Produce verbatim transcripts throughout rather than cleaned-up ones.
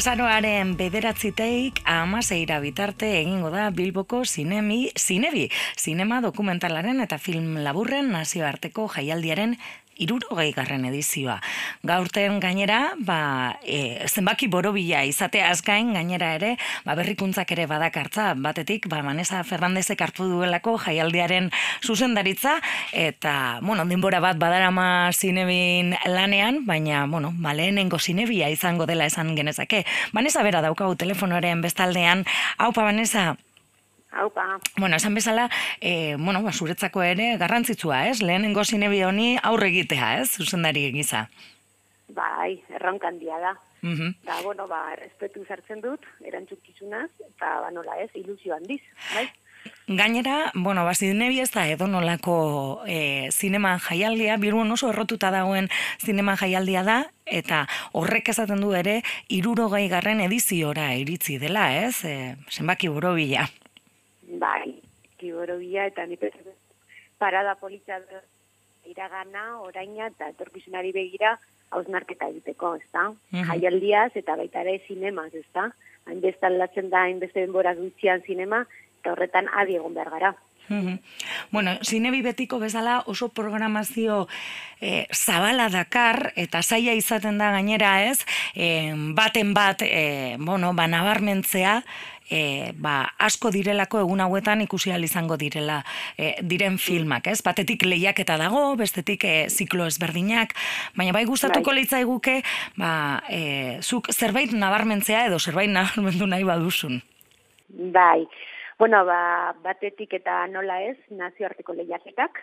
Azaroaren bederatziteik amaseira bitarte egingo da Bilboko Zinemi, Zinebi, zinema dokumentalaren eta film laburren nazioarteko jaialdiaren hirurogei garren edizioa. Gaurten gainera, ba, e, zenbaki borobila izateaz gain gainera ere, ba, berrikuntzak ere badakartza, batetik, ba, Vanessa Fernandezek hartu duelako jaialdiaren zuzendaritza, eta, bueno, denbora bat badarama Zinebin lanean, baina, bueno, ba, lehenengo Zinebia izango dela esan genezake. Vanessa bera daukagu telefonoaren bestaldean. Aupa, Vanessa. Aupa. Bueno, esan bezala, eh, bueno, ba, zuretzako ere garrantzitsua, ez? Lehenengo Zinebi honi aurre egitea, ez? Zuzendari gisa. Bai, erronka handia da. Mhm. Da, bueno, ba, respetu sartzen dut, erantzukizunaz, eta, ba, nola ez, ilusio handiz, bai? Gainera, bueno, ba, Zinebi ez da edonolako e, zinema jaialdia, Bilbon oso errotuta dagoen zinema jaialdia da, eta horrek esaten du ere, hirurogei garren ediziora iritzi dela, ez? E, zenbaki borobila. Bai, kiborobila eta ni parada polita iragana, oraina eta etorkizunari begira hausnarketa egiteko, ezta? Mhm. Jaialdiaz eta baita ere zinemaz, ezta? Hainbeste aldatzen da, hainbeste denbora gutxian zinema, eta horretan adi egon behar gara. Mhm. Bueno, Zinebi betiko bezala oso programazio eh, zabala dakar eta zaila izaten da gainera, ez? Eh, baten bat, eh, bueno, ba, nabarmentzea, E, ba, asko direlako egun hauetan ikusi ahal izango direla e, diren filmak, ez? Batetik lehiaketa dago, bestetik e, ziklo ezberdinak, baina bai gustatuko Bai. litzaiguke, ba, e, zuk zerbait nabarmentzea edo zerbait nabarmendu nahi baduzun. Bai, bueno, ba, batetik eta nola ez, nazioarteko lehiaketak,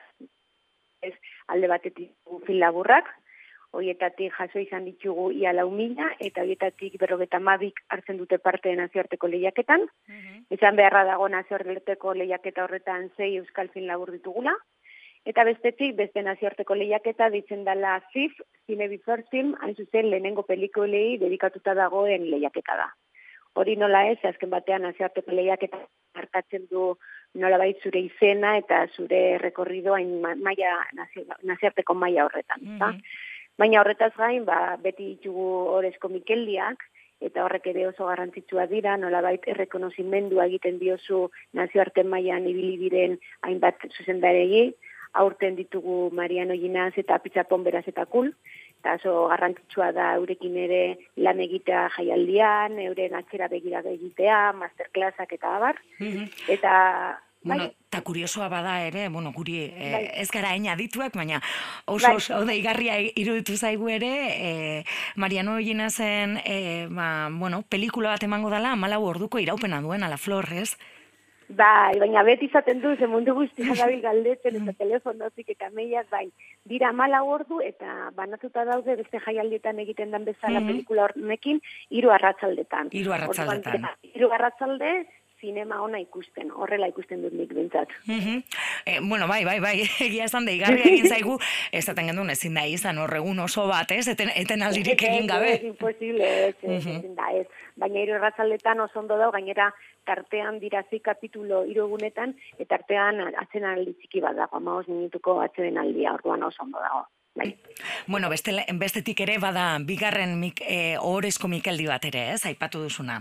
ez alde batetik film laburrak, horietatik jaso izan ditugu ia lau mila, eta horietatik berrogeta mabik hartzen dute parte nazioarteko lehiaketan. Mhm. Izan beharra dago nazioarteko lehiaketa horretan sei euskal film labur ditugula. Eta bestetik, beste nazioarteko lehiaketa ditzen dela Z I F, Zinebi First Film, hain zuzen lehenengo pelikulei dedikatuta dagoen lehiaketa da. Hori nola ez, azken batean nazioarteko lehiaketa hartatzen du nolabait zure izena eta zure rekorrido hain maila, nazioarteko maila horretan. Mhm. Baina horretaz gain, ba, beti ditugu orezko mikeldiak, eta horrek ere oso garrantzitsua dira, nolabait errekonozimendua egiten diozu nazioarte mailan ibili diren hainbat zuzendarei, aurten ditugu Mariano Ginaz eta Pitzapon Beraz eta Kul, eta oso garrantzitsua da eurekin ere lan egitea jaialdian, euren atzera begira egitea, masterclassak eta abar, Mhm. eta... Bueno, bai. eta kuriosoa bada ere, bueno, guri eh, Bai. ez gara hain adituak, baina oso, Bai. oso deigarria iruditu zaigu ere, eh, Mariano Ginazen, eh, ba, bueno, pelikula bat emango dela, hamalau orduko iraupena duen, ala Flores. Bai, baina beti izaten du, ze mundu guztia gabil galdetzen eta telefonozik eta mailak, bai, dira hamalau ordu eta banatuta daude beste jaialdietan egiten den bezala Mhm. pelikula honekin hiru arratsaldetan. Hiru arratsaldetan. Orduan, hiru arratsalde zinema ona ikusten, horrela ikusten dut nik bintzat. Mhm. Eh, bueno, bai, bai, bai, egia esan deigarria egin zaigu, esaten gendun ezin da izan horregun oso bat, ez? Eten, eten aldirik egin gabe. Ez, imposible, ez, ez, ezin da, ez. Baina hiru arratsaldetan oso ondo dago, gainera tartean dira zi kapitulo hiru egunetan, eta tartean atsedenaldi txiki bat dago, hamabost minutuko atsedenaldia, orduan oso ondo dago. Bai. Bueno, beste, bestetik ere bada bigarren mik, eh, ohorezko mikeldi bat ere, ez? Aipatu duzuna.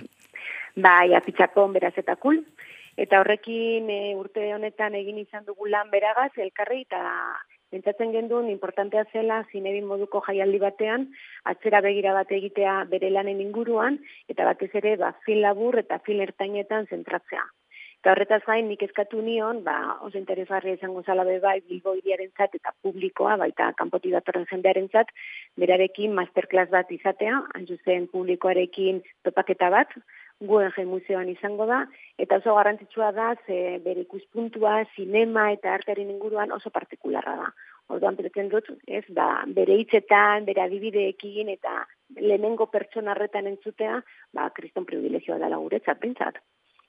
Bai, Pitzapon Beraz eta Kul, eta horrekin e, urte honetan egin izan dugu lan beragaz, elkarri, eta pentsatzen genduen importantea zela Zinebi moduko jaialdi batean, atzera begira bat egitea bere lanen inguruan, eta batez ere ba, film labur eta film ertainetan zentratzea. Eta horretaz gain nik eskatu nion, ba, oso interesgarria izango zala be bai Bilbo hiriarentzat eta publikoa, baita kanpotik datorren jendearentzat, berarekin masterclass bat izatea, hain zuzen publikoarekin topaketa bat, Guggenheim Museoan izango da, eta oso garrantzitsua da, ze bere ikuspuntua, zinema eta artearen inguruan oso partikularra da. Orduan pretenden dut, ez, ba, bere hitzetan, bere adibideekin eta lehenengo pertsona horretan entzutea, ba, kriston privilegioa dela guretzat, pentsat.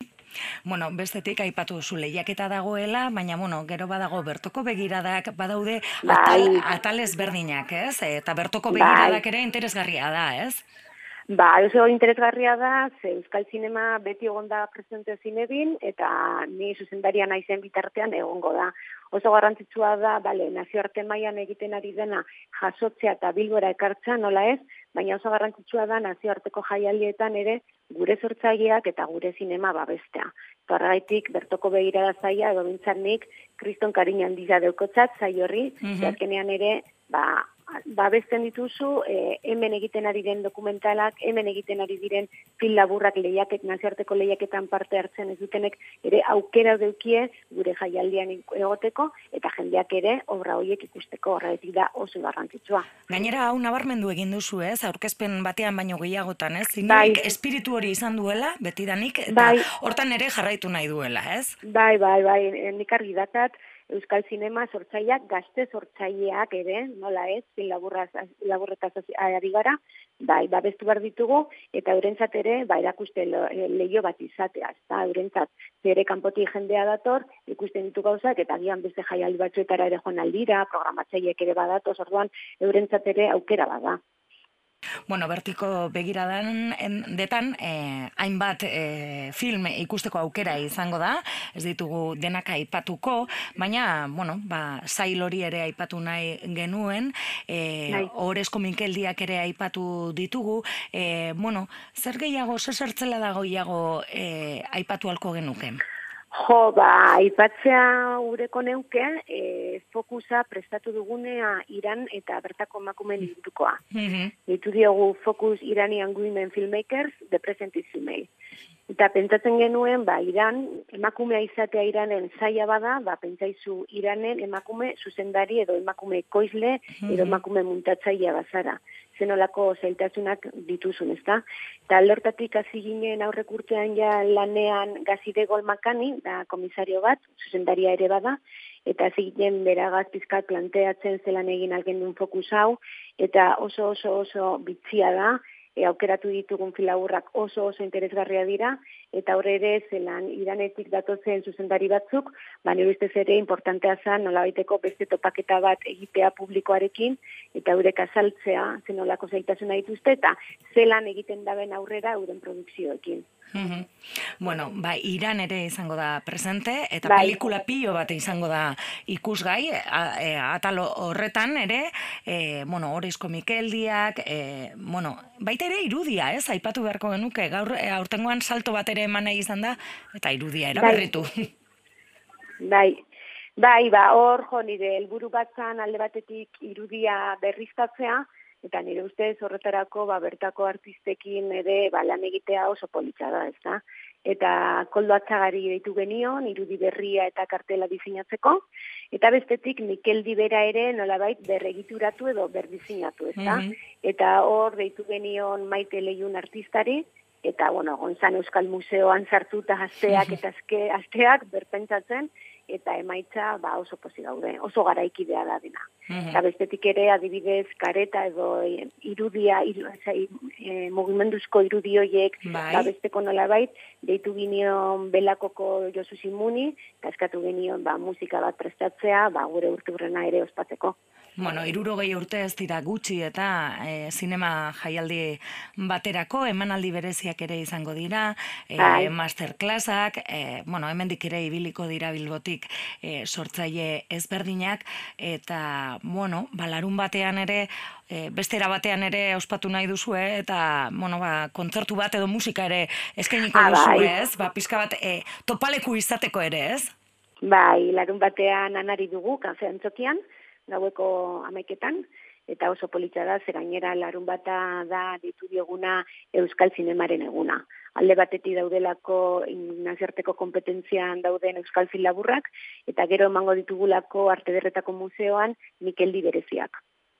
Bueno, bestetik aipatu duzu lehiaketa dagoela, baina bueno, gero badago bertoko begiradak, badaude atal, Bai. atal ezberdinak, ez? Eta bertoko Bai. begiradak ere interesgarria da, ez? Ba, oso interesgarria da, ze Euskal Zinema beti egon da presente Zinebin, eta ni zuzendaria naizen bitartean egongo da. Oso garrantzitsua da, bale, nazioarte mailan egiten ari dena jasotzea eta Bilbora ekartzea, nola ez, baina oso garrantzitsua da nazioarteko jaialdietan ere gure sortzaileak eta gure zinema babestea. Horregaitik bertoko begirada zaila edo bintzat nik kriston karin handia daukotzat zai horri, Mhm. azkenean ere ba, babesten dituzu, e, hemen egiten ari diren dokumentalak, hemen egiten ari diren film laburrak lehiakek, nazioarteko lehiaketan parte hartzen ez dutenek ere aukera deukie gure jaialdian egoteko, eta jendeak ere obra horiek ikusteko, horretik da oso garrantzitsua. Gainera, hau nabarmendu egin duzu, ez? Aurkezpen batean baino gehiagotan, ez? Bai. Zinemek espiritu hori izan duela, betidanik, eta Bai. hortan ere jarraitu nahi duela, ez? Bai, bai, bai, nik argi dakat, Euskal Zinema sortzaileak, gazte sortzaileak ere, nola ez, film laburraz, laburretaz ari gara, bai, babestu behar ditugu, eta eurentzat ere, ba, erakuste lehio bat izatea, ez da, eurentzat, zere kanpotik jendea dator, ikusten ditu gauzak, eta gian beste jaialdi batzuetara ere joan aldira, programatzaileek ere badatoz, orduan, eurentzat ere aukera bada. Bueno, bertiko begiradan en, detan, eh, hainbat eh, film ikusteko aukera izango da, ez ditugu denak aipatuko, baina, bueno, ba, sail hori ere aipatu nahi genuen, eh, Bai. Ohorezko Mikeldiak ere aipatu ditugu, eh, bueno, zer gehiago, zer zertzela dago gehiago eh, aipatu halko genuke? Jo, ba, aipatzea ureko neuke, e, fokusa prestatu dugunea Iran eta bertako emakumeen ingurukoa. Mhm. Ditu diogu Focus Iranian Women Filmmakers, The Present is Female. Eta pentsatzen genuen, ba, Iran, emakumea izatea Iranen zaila bada, ba, pentsaizu Iranen emakume zuzendari edo emakume ekoizle edo emakume muntatzailea bazara. Zenolako zailtasunak dituzun, ezta? Eta lortatik hasi ginen aurrek urtean ja lanean Gazide Golmakani, da komisario bat, zuzendaria ere bada, eta hasi ginen beragaz pizkat planteatzen zelan egin algendun fokus hau, eta oso oso oso bitzia da, e, aukeratu ditugun filaburrak oso oso interesgarria dira, eta horre ere zelan Iranetik datozen zuzendari batzuk, ba nire ustez ere importantea zen nolabaiteko beste topaketa bat egitea publikoarekin, eta eurek azaltzea zenolako zailtasuna dituzte, eta zelan egiten daben aurrera euren produkzioekin. Mhm. Bueno, ba, Iran ere izango da presente, eta Bai. pelikula pilo bat izango da ikusgai, a, e, atalo horretan ere, e, bueno, Ohorezko Mikeldiak, e, bueno, baita ere irudia, ez, aipatu beharko genuke, gaur e, aurtengoan salto bat ere eman nahi izan da, eta irudia eraberritu. Bai, bai, ba, hor, jo, nire helburu batzan alde batetik irudia berriztatzea, eta nire ustez horretarako ba, bertako artistekin ere ba, lan egitea oso politxa da, ez da? Eta Koldo Atzagari deitu genion, irudi berria eta kartela diseinatzeko, eta bestetik Mikeldi bera ere nolabait berregituratu edo berdiseinatu, ez da? Mhm. Eta hor deitu genion Maite Leiun artistari, eta, bueno, Gonzan Euskal Museoan sartuta asteak eta azke, asteak berpentsatzen, eta emaitza ba, oso pozik gaude, oso garaikidea da dena. Mhm. Eta bestetik ere adibidez kareta edo e, irudia, iru, zai, e, mugimenduzko irudi horiek, Bai. ba, besteko nolabait, deitu ginion Belakoko Josu Simuni, eta eskatu genion ba, musika bat prestatzea, ba, gure urteurrena ere ospatzeko. Bueno, hirurogei urte ez dira gutxi eta e, zinema jaialdi baterako emanaldi bereziak ere izango dira, e, Bai. masterclassak, e, bueno, hemendik ere ibiliko dira Bilbotik e, sortzaile ezberdinak, eta, bueno, ba, larun batean ere, e, bestera batean ere ospatu nahi duzu, eta, bueno, ba, kontzertu bat edo musika ere eskainiko Ah, duzu, bai. ez? Ba, pizka bat e, topaleku izateko ere, ez? Bai, larun batean anari dugu, kafe antzokian, gaueko amaiketan, eta oso politxa da, zer gainera larun bata da ditu dioguna Euskal Zinemaren eguna. Alde batetik daudelako nazioarteko kompetentzian dauden Euskal Film laburrak, eta gero emango ditugulako Arte Ederretako Museoan Mikeldi bereziak.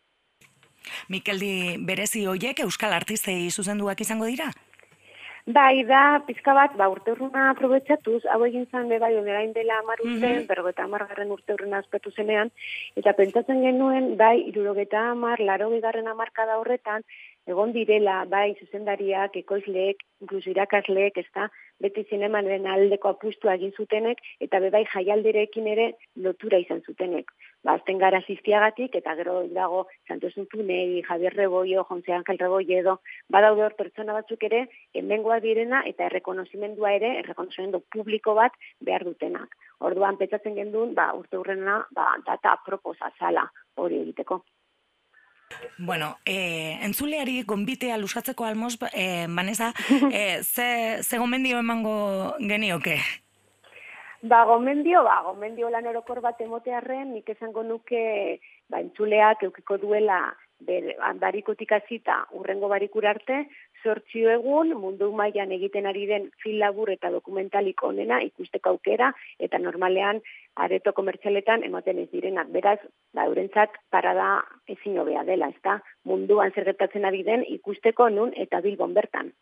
Mikeldi berezi hoiek euskal artistei zuzenduak izango dira? Bai, da, pizka bat, ba, urteurruna aprobetxatuz, hau egin zan be, bai, onerain dela amar urte, Mhm. berrogeta amargarren urteurruna azpetu zenean, eta pentsatzen genuen, bai, irurogeta amar, laro bigarren amarkada horretan, egon direla, bai, zuzendariak, ekoizleek, inkluso irakasleek, ez da, beti zinemaren aldeko apustua egin zutenek, eta be bai jaialdirekin ere lotura izan zutenek. Ba, azten gara ziztiagatik, eta gero dago Santos Untunei, Javier Rebollo, Jose Ángel Rebolledo, badaude hor pertsona batzuk ere, hemengoa direna, eta errekonozimendua ere, errekonozimendu publiko bat behar dutenak. Orduan, pentsatzen gendun, ba, urte hurrena, ba, data aproposa zala hori egiteko. Bueno, eh, entzuleari gonbitea lusatzeko almoz, eh, Vanessa, eh, ze, ze gomendio emango genioke? Ba, gomendio, ba, gomendio lan orokor bat emotearren, nik esango nuke, ba, entzuleak eukiko duela, ber, barikutik hasita urrengo barikur arte, zortzio egun mundu mailan egiten ari den film labur eta dokumentalik onena ikusteko aukera, eta normalean areto komertzialetan ematen ez direnak. Beraz, ba, eurentzat parada ezin hobea dela, ezta? Munduan zer gertatzen ari den ikusteko nun eta Bilbon bertan.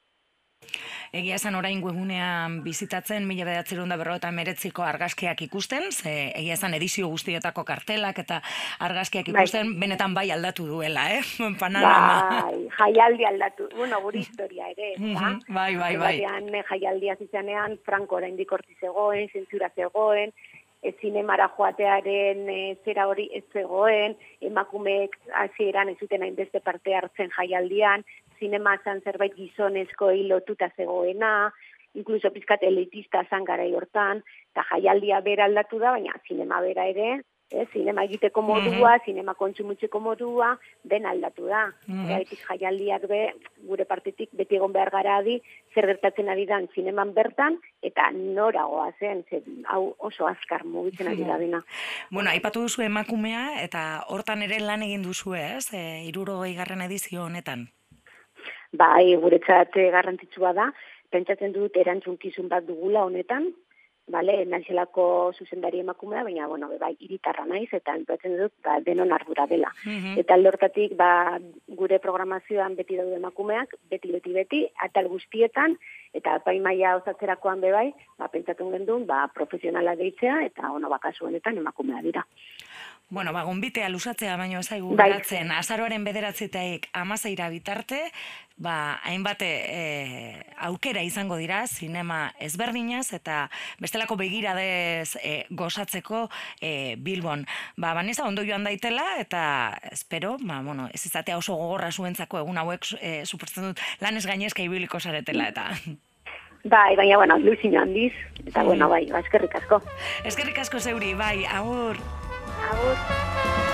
Egia esan orain webgunean bizitatzen mila bederatziehun eta berrogeita hemeretziko argazkiak ikusten, ze egia esan edizio guztietako kartelak eta argazkiak ikusten, bai. Benetan bai aldatu duela, eh? Panorama. Bai, jaialdi aldatu, bueno, gure historia ere, mm -hmm. Bai, bai, bai. Batean jaialdia zizanean, Franco oraindik hortzi zegoen, zentzura zegoen, e, zinemara joatearen e, zera hori ez zegoen, emakumeek hasieran ez zuten hainbeste parte hartzen jaialdian, zinema zan zerbait gizonezko lotuta zegoena, inkluso pizkat elitista zan garai hortan, eta jaialdia bera aldatu da, baina zinema bera ere, eh, zinema egiteko modua, mm-hmm. zinema kontsumitzeko modua, ben aldatu da. Mm-hmm. Jaialdiak be, gure partetik beti egon behar gara adi, zer gertatzen ari dan zineman bertan, eta noragoa zen, zer, hau oso azkar mugitzen ari da dena. Bueno, aipatu duzu emakumea, eta hortan ere lan egin duzu ez, e, hirurogeigarren edizio honetan? Bai, guretzat garrantzitsua da, pentsatzen dut erantzunkizun bat dugula honetan, bale, naizelako zuzendari emakumea, baina, bueno, bai, hiritarra naiz, eta pentsatzen dut, ba, denon ardura dela. Mm-hmm. Eta aldortatik, ba, gure programazioan beti daude emakumeak, beti, beti, beti, atal guztietan, eta epaimaia osatzerakoan bebai, ba, pentsatun gendun, ba, profesionala deitzea, eta, ono, bakasu honetan emakumea dira. Bueno, ba, gonbitea lusatzea baino zaigu geratzen, bai. Azaroaren bederatzitaik amaseira bitarte, ba, hainbate e, aukera izango dira, zinema ezberdinaz, eta bestelako begiradez e, gozatzeko e, Bilbon. Ba, Vanessa, ondo joan daitela, eta espero, ba, bueno, ez izatea oso gogorra zuentzako egun hauek e, suportzen dut lanez gainezka ibiliko zaretela, eta... Bai, baina, bueno, luizin handiz, eta, mm. bueno, bai, eskerrik asko. Eskerrik asko zeuri, bai, agur. Agur.